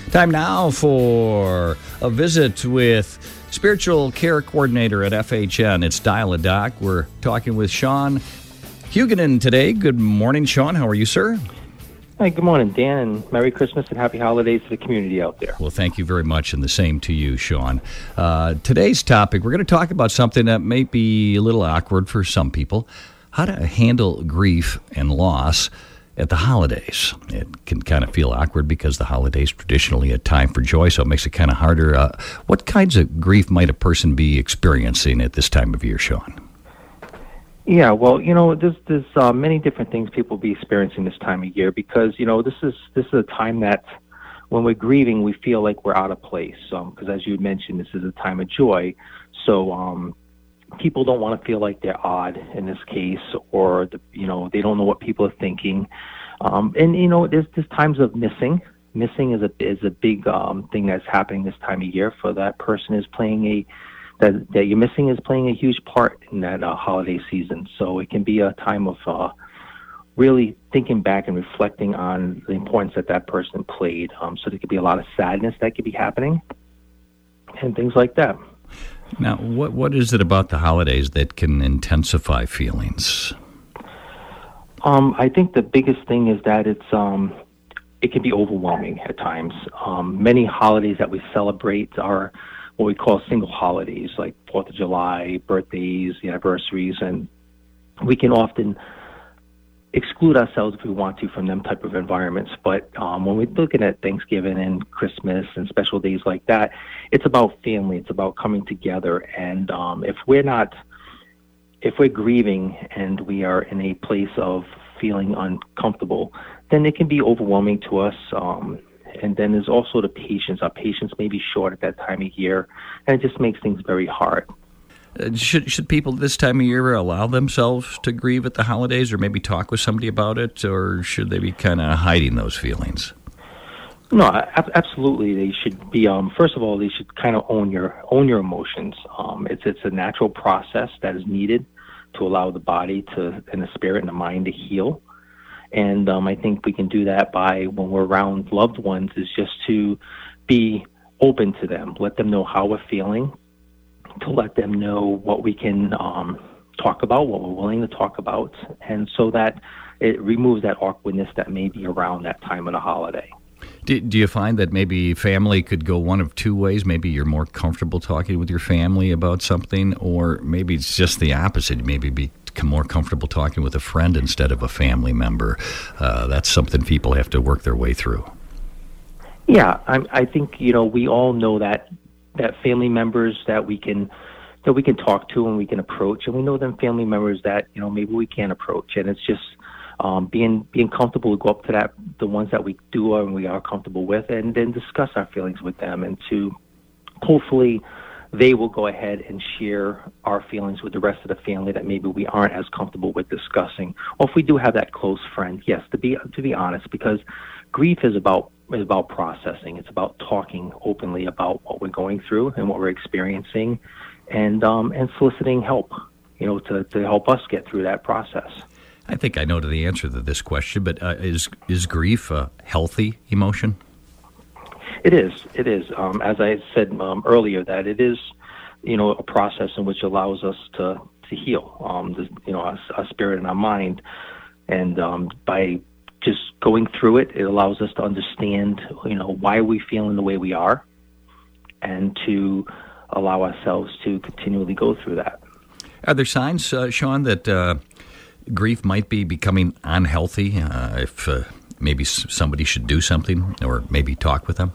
Time now for a visit with Spiritual Care Coordinator at FHN. It's Dial-A-Doc. We're talking with Sean Huguenin today. Good morning, Sean. How are you, sir? Hi, good morning, Dan, and Merry Christmas and Happy Holidays to the community out there. Well, thank you very much, and the same to you, Sean. Today's topic, we're going to talk about something that may be a little awkward for some people, how to handle grief and loss at the holidays. It can kind of feel awkward because the holidays traditionally a time for joy, so it makes it kind of harder. What kinds of grief might a person be experiencing at this time of year, Sean? Yeah, well, there's many different things people be experiencing this time of year because, this is a time that when we're grieving, we feel like we're out of place. Because as you had mentioned, this is a time of joy. So people don't want to feel like they're odd in this case, or they don't know what people are thinking. There's times of missing. Missing is a big thing that's happening this time of year for that person is playing that you're missing is playing a huge part in that holiday season. So it can be a time of really thinking back and reflecting on the importance that person played. So there could be a lot of sadness that could be happening and things like that. Now, what is it about the holidays that can intensify feelings? I think the biggest thing is that it can be overwhelming at times. Many holidays that we celebrate are what we call single holidays, like 4th of July, birthdays, anniversaries, and we can often exclude ourselves if we want to from them type of environments. But when we're looking at Thanksgiving and Christmas and special days like that, it's about family. It's about coming together. And if we're grieving and we are in a place of feeling uncomfortable, then it can be overwhelming to us. And then there's also the patience. Our patience may be short at that time of year, and it just makes things very hard. Should people this time of year allow themselves to grieve at the holidays, or maybe talk with somebody about it, or should they be kind of hiding those feelings? No, absolutely. They should be. First of all, they should kind of own your emotions. It's a natural process that is needed to allow the body and the spirit and the mind to heal. And I think we can do that by when we're around loved ones is just to be open to them, let them know how we're feeling, to let them know what we can talk about, what we're willing to talk about, and so that it removes that awkwardness that may be around that time of the holiday. Do you find that maybe family could go one of two ways? Maybe you're more comfortable talking with your family about something, or maybe it's just the opposite. Maybe become more comfortable talking with a friend instead of a family member. That's something people have to work their way through. Yeah, I think we all know that family members that we can talk to and we can approach, and we know them family members that maybe we can't approach, and it's just being comfortable to go up to the ones that we do and we are comfortable with, and then discuss our feelings with them, and to hopefully they will go ahead and share our feelings with the rest of the family that maybe we aren't as comfortable with discussing. Or if we do have that close friend, yes, to be honest, because grief is about processing. It's about talking openly about what we're going through and what we're experiencing, and soliciting help, to help us get through that process. I think I know the answer to this question, but is grief a healthy emotion? It is. As I said earlier, that it is, a process in which allows us to heal, our spirit and our mind, and by just going through it, it allows us to understand, why we feel in the way we are, and to allow ourselves to continually go through that. Are there signs, Sean, that grief might be becoming unhealthy? If maybe somebody should do something, or maybe talk with them?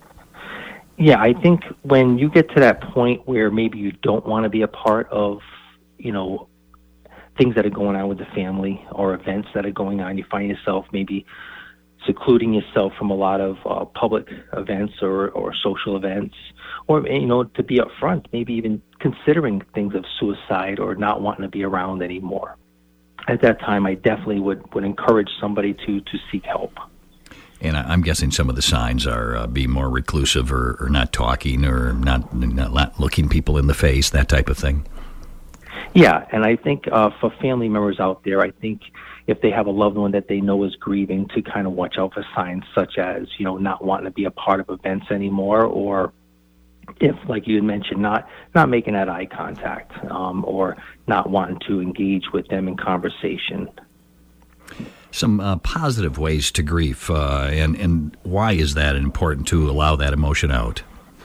Yeah, I think when you get to that point where maybe you don't want to be a part of, things that are going on with the family or events that are going on, you find yourself maybe secluding yourself from a lot of public events or social events, or, to be upfront, maybe even considering things of suicide or not wanting to be around anymore. At that time, I definitely would encourage somebody to seek help. And I'm guessing some of the signs are being more reclusive, or not talking, or not looking people in the face, that type of thing. Yeah, and I think for family members out there, I think if they have a loved one that they know is grieving, to kind of watch out for signs such as, not wanting to be a part of events anymore, or if, like you had mentioned, not making that eye contact, or not wanting to engage with them in conversation. Some positive ways to grief, and why is that important to allow that emotion out?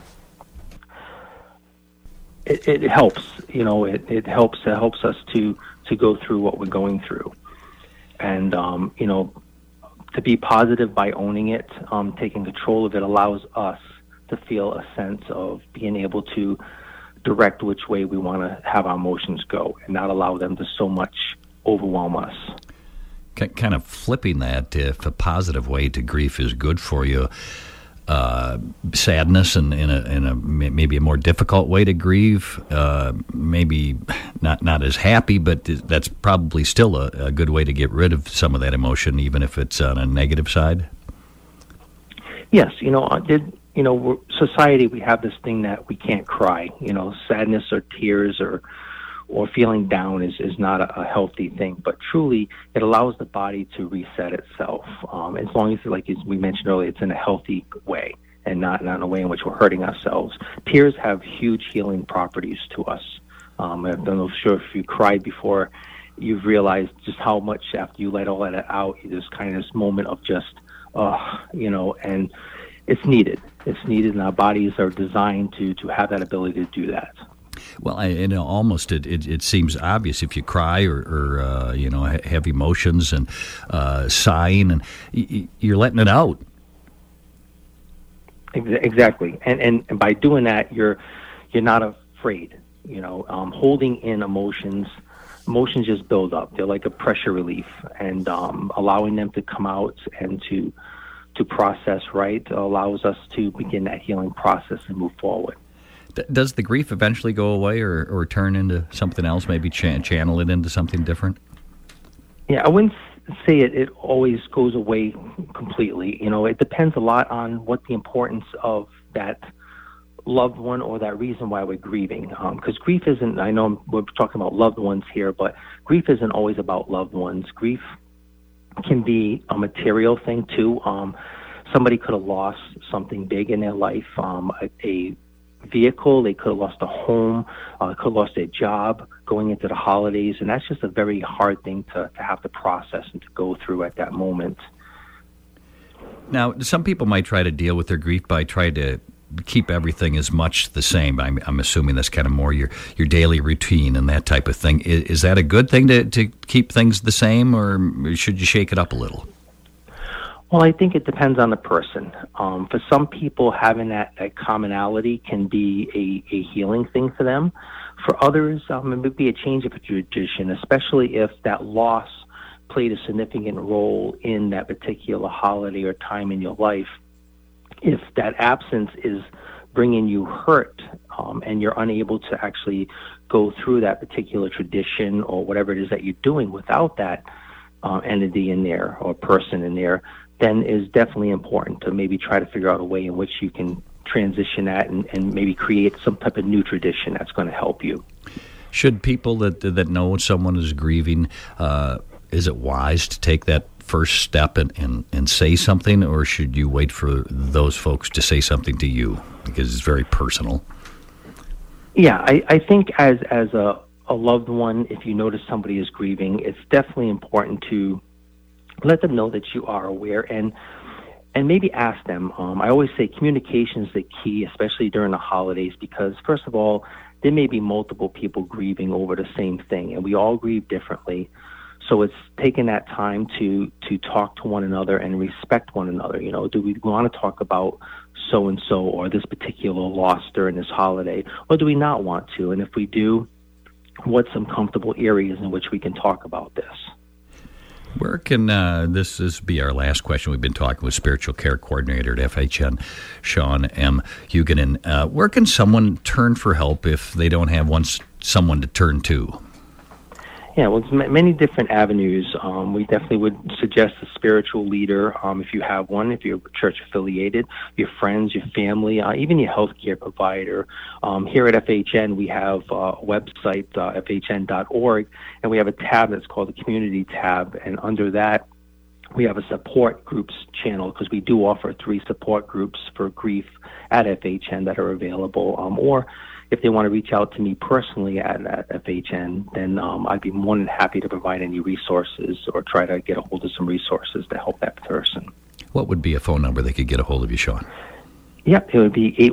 It helps, it helps us to go through what we're going through. And, to be positive by owning it, taking control of it, allows us to feel a sense of being able to direct which way we want to have our emotions go and not allow them to so much overwhelm us. Kind of flipping that, if a positive way to grief is good for you, sadness and in a maybe a more difficult way to grieve, maybe not as happy, but that's probably still a good way to get rid of some of that emotion, even if it's on a negative side. Yes, society, we have this thing that we can't cry. Sadness or tears or feeling down is not a healthy thing, but truly it allows the body to reset itself. As long as, like we mentioned earlier, it's in a healthy way and not in a way in which we're hurting ourselves. Tears have huge healing properties to us. I'm not sure if you cried before, you've realized just how much after you let all that out, there's kind of this moment of just, and it's needed. It's needed, and our bodies are designed to have that ability to do that. Well, almost it seems obvious if you cry or have emotions and sighing, and you're letting it out. Exactly, and by doing that, you're not afraid. Holding in emotions just build up. They're like a pressure relief, and allowing them to come out and to process right allows us to begin that healing process and move forward. Does the grief eventually go away or turn into something else, maybe channel it into something different? Yeah, I wouldn't say it always goes away completely. It depends a lot on what the importance of that loved one or that reason why we're grieving. Because grief isn't, I know we're talking about loved ones here, but grief isn't always about loved ones. Grief can be a material thing too. Somebody could have lost something big in their life, a vehicle, they could have lost a home, could have lost their job going into the holidays, and that's just a very hard thing to have to process and to go through at that moment. Now, some people might try to deal with their grief by trying to keep everything as much the same. I'm assuming that's kind of more your daily routine and that type of thing. Is that a good thing to keep things the same, or should you shake it up a little? Well, I think it depends on the person. For some people, having that commonality can be a healing thing for them. For others, it would be a change of a tradition, especially if that loss played a significant role in that particular holiday or time in your life. If that absence is bringing you hurt, and you're unable to actually go through that particular tradition or whatever it is that you're doing without that entity in there or person in there, then is definitely important to maybe try to figure out a way in which you can transition that and maybe create some type of new tradition that's going to help you. Should people that know someone is grieving, is it wise to take that first step and say something, or should you wait for those folks to say something to you because it's very personal? Yeah, I think as a loved one, if you notice somebody is grieving, it's definitely important to let them know that you are aware and maybe ask them. I always say communication is the key, especially during the holidays, because first of all, there may be multiple people grieving over the same thing, and we all grieve differently. So it's taking that time to talk to one another and respect one another. Do we want to talk about so-and-so or this particular loss during this holiday, or do we not want to? And if we do, what's some comfortable areas in which we can talk about this? Where can, this be our last question. We've been talking with Spiritual Care Coordinator at FHN, Sean M. Huguenin. Where can someone turn for help if they don't have someone to turn to? Yeah, well, there's many different avenues. We definitely would suggest a spiritual leader if you have one, if you're church affiliated, your friends, your family, even your healthcare provider. Here at FHN, we have a website, fhn.org, and we have a tab that's called the Community tab, and under that, we have a support groups channel because we do offer 3 support groups for grief at FHN that are available. Or if they want to reach out to me personally at FHN, then I'd be more than happy to provide any resources or try to get a hold of some resources to help that person. What would be a phone number they could get a hold of you, Sean? Yep, it would be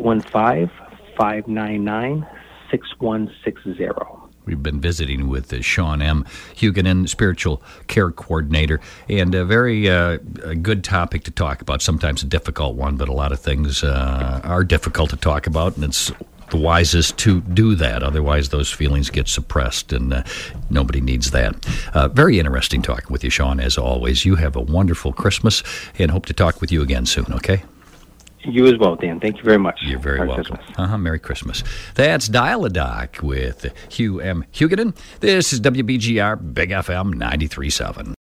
815-599-6160. We've been visiting with Sean M. Huguenin, Spiritual Care Coordinator, and a very a good topic to talk about, sometimes a difficult one, but a lot of things are difficult to talk about, and it's the wisest to do that. Otherwise, those feelings get suppressed, and nobody needs that. Very interesting talking with you, Sean, as always. You have a wonderful Christmas, and hope to talk with you again soon, okay? You as well, Dan. Thank you very much. You're very Merry welcome. Christmas. Merry Christmas. That's Dial-A-Doc with Hugh M. Huguenin. This is WBGR Big FM 93.7.